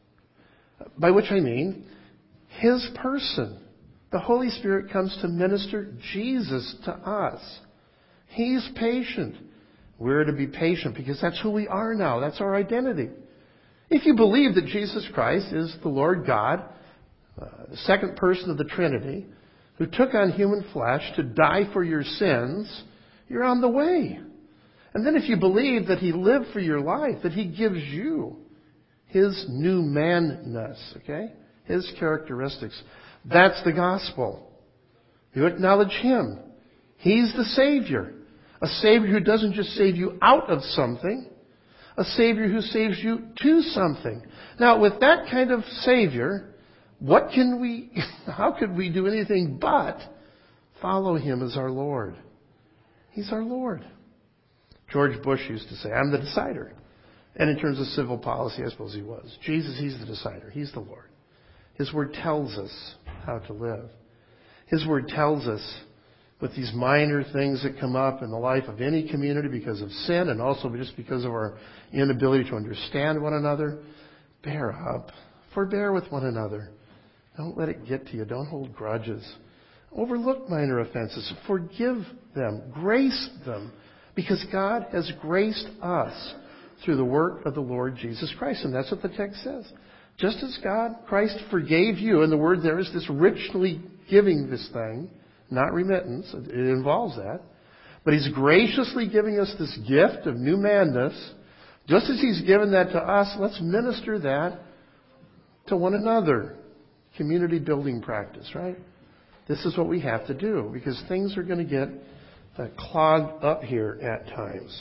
By which I mean, His person. The Holy Spirit comes to minister Jesus to us. He's patient. We're to be patient because that's who we are now. That's our identity. If you believe that Jesus Christ is the Lord God, uh, the second person of the Trinity, who took on human flesh to die for your sins, you're on the way. And then if you believe that He lived for your life, that He gives you His new manness, okay? His characteristics. That's the gospel. You acknowledge Him. He's the Savior. A Savior who doesn't just save you out of something, a Savior who saves you to something. Now, with that kind of Savior, what can we, how could we do anything but follow Him as our Lord? He's our Lord. George Bush used to say, I'm the decider. And in terms of civil policy, I suppose he was. Jesus, He's the decider. He's the Lord. His Word tells us how to live. His Word tells us with these minor things that come up in the life of any community because of sin and also just because of our inability to understand one another, bear up. Forbear with one another. Don't let it get to you. Don't hold grudges. Overlook minor offenses. Forgive them. Grace them. Because God has graced us through the work of the Lord Jesus Christ. And that's what the text says. Just as God, Christ forgave you, and the word there is this richly giving this thing, not remittance. It involves that. But He's graciously giving us this gift of new manness. Just as He's given that to us, let's minister that to one another. Community building practice, right? This is what we have to do because things are going to get uh, clogged up here at times.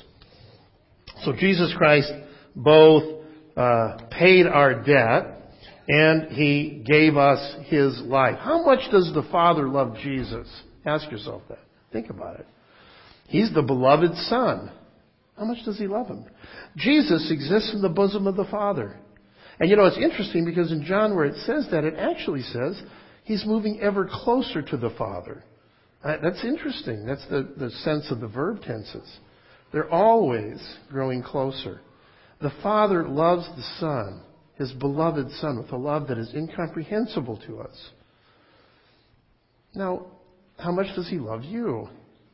So Jesus Christ both uh, paid our debt and He gave us His life. How much does the Father love Jesus? Ask yourself that. Think about it. He's the beloved Son. How much does He love Him? Jesus exists in the bosom of the Father. And you know, it's interesting because in John where it says that, it actually says He's moving ever closer to the Father. Uh, that's interesting. That's the, the sense of the verb tenses. They're always growing closer. The Father loves the Son, His beloved Son, with a love that is incomprehensible to us. Now, how much does He love you?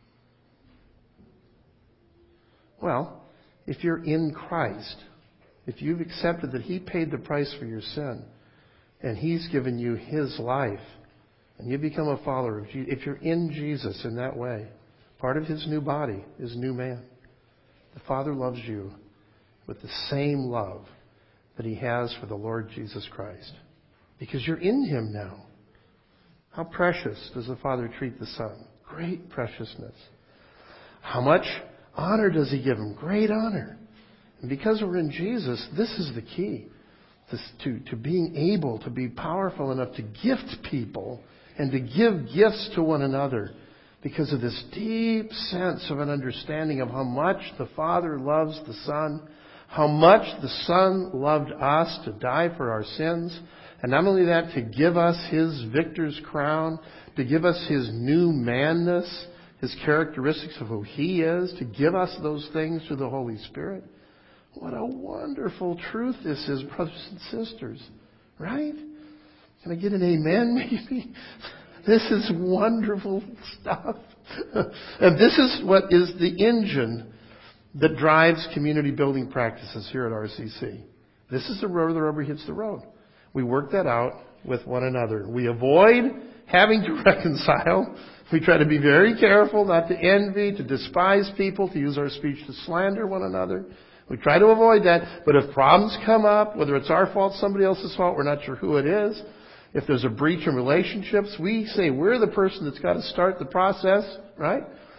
Well, if you're in Christ, if you've accepted that He paid the price for your sin, and He's given you His life, and you become a follower of Jesus, if you're in Jesus in that way, part of His new body, His new man, the Father loves you with the same love that He has for the Lord Jesus Christ. Because you're in Him now. How precious does the Father treat the Son? Great preciousness. How much honor does He give Him? Great honor. And because we're in Jesus, this is the key to, to, to being able to be powerful enough to gift people and to give gifts to one another because of this deep sense of an understanding of how much the Father loves the Son, how much the Son loved us to die for our sins, and not only that, to give us His victor's crown, to give us His new manness, His characteristics of who He is, to give us those things through the Holy Spirit. What a wonderful truth this is, brothers and sisters. Right? Can I get an amen, maybe? This is wonderful stuff. And this is what is the engine that drives community building practices here at R C C. This is the road where the rubber hits the road. We work that out with one another. We avoid having to reconcile. We try to be very careful not to envy, to despise people, to use our speech to slander one another. We try to avoid that. But if problems come up, whether it's our fault, somebody else's fault, we're not sure who it is. If there's a breach in relationships, we say we're the person that's got to start the process, right?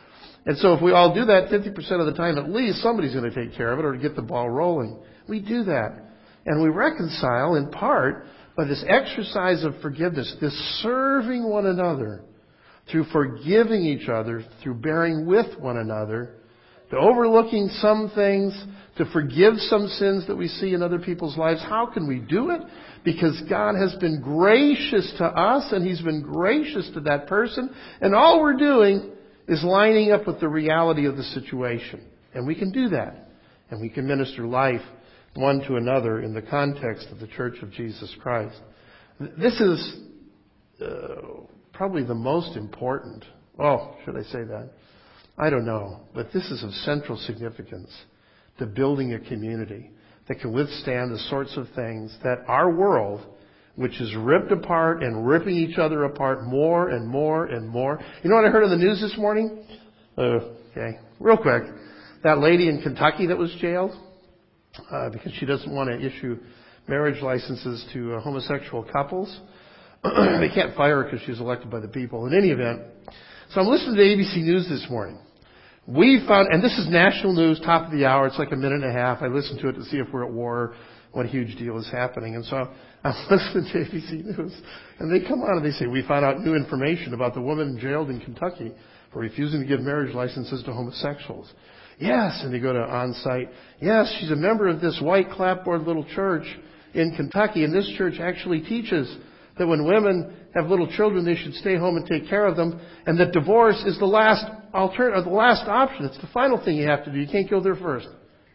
And so if we all do that fifty percent of the time, at least somebody's going to take care of it or get the ball rolling. We do that. And we reconcile in part by this exercise of forgiveness, this serving one another through forgiving each other, through bearing with one another, to overlooking some things, to forgive some sins that we see in other people's lives. How can we do it? Because God has been gracious to us and He's been gracious to that person. And all we're doing is lining up with the reality of the situation. And we can do that. And we can minister life one to another in the context of the Church of Jesus Christ. This is uh, probably the most important. Oh, should I say that? I don't know. But this is of central significance to building a community that can withstand the sorts of things that our world, which is ripped apart and ripping each other apart more and more and more. You know what I heard on the news this morning? Uh, okay, real quick. That lady in Kentucky that was jailed uh, because she doesn't want to issue marriage licenses to uh, homosexual couples. They can't fire her because she's elected by the people. In any event, so I'm listening to A B C News this morning. We found, and this is national news, top of the hour. It's like a minute and a half. I listen to it to see if we're at war, what huge deal is happening. And so I'm listening to A B C News, and they come on and they say, we found out new information about the woman jailed in Kentucky for refusing to give marriage licenses to homosexuals. Yes, and they go to on-site. Yes, she's a member of this white clapboard little church in Kentucky, and this church actually teaches that when women have little children, they should stay home and take care of them, and that divorce is the last alternative, the last option. It's the final thing you have to do. You can't go there first.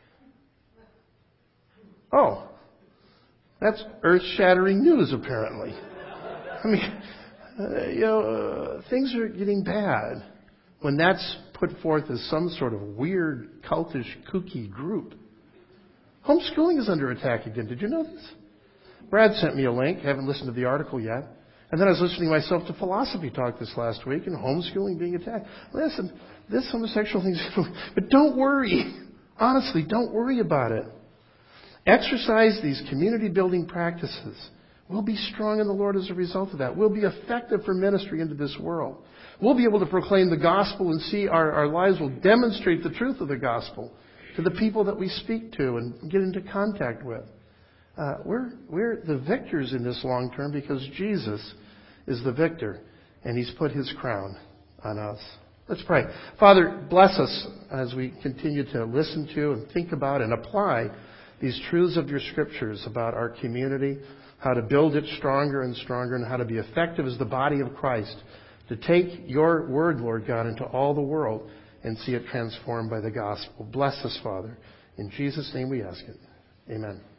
Oh, that's earth-shattering news, apparently. I mean, uh, you know, uh, things are getting bad when that's put forth as some sort of weird, cultish, kooky group. Homeschooling is under attack again. Did you know this? Brad sent me a link. I haven't listened to the article yet. And then I was listening myself to Philosophy Talk this last week and homeschooling being attacked. Listen, this homosexual thing, but don't worry. Honestly, don't worry about it. Exercise these community building practices. We'll be strong in the Lord as a result of that. We'll be effective for ministry into this world. We'll be able to proclaim the gospel and see our, our lives will demonstrate the truth of the gospel to the people that we speak to and get into contact with. Uh, we're, we're the victors in this long term because Jesus is the victor and He's put His crown on us. Let's pray. Father, bless us as we continue to listen to and think about and apply these truths of your scriptures about our community, how to build it stronger and stronger, and how to be effective as the body of Christ, to take your word, Lord God, into all the world and see it transformed by the gospel. Bless us, Father. In Jesus' name we ask it. Amen.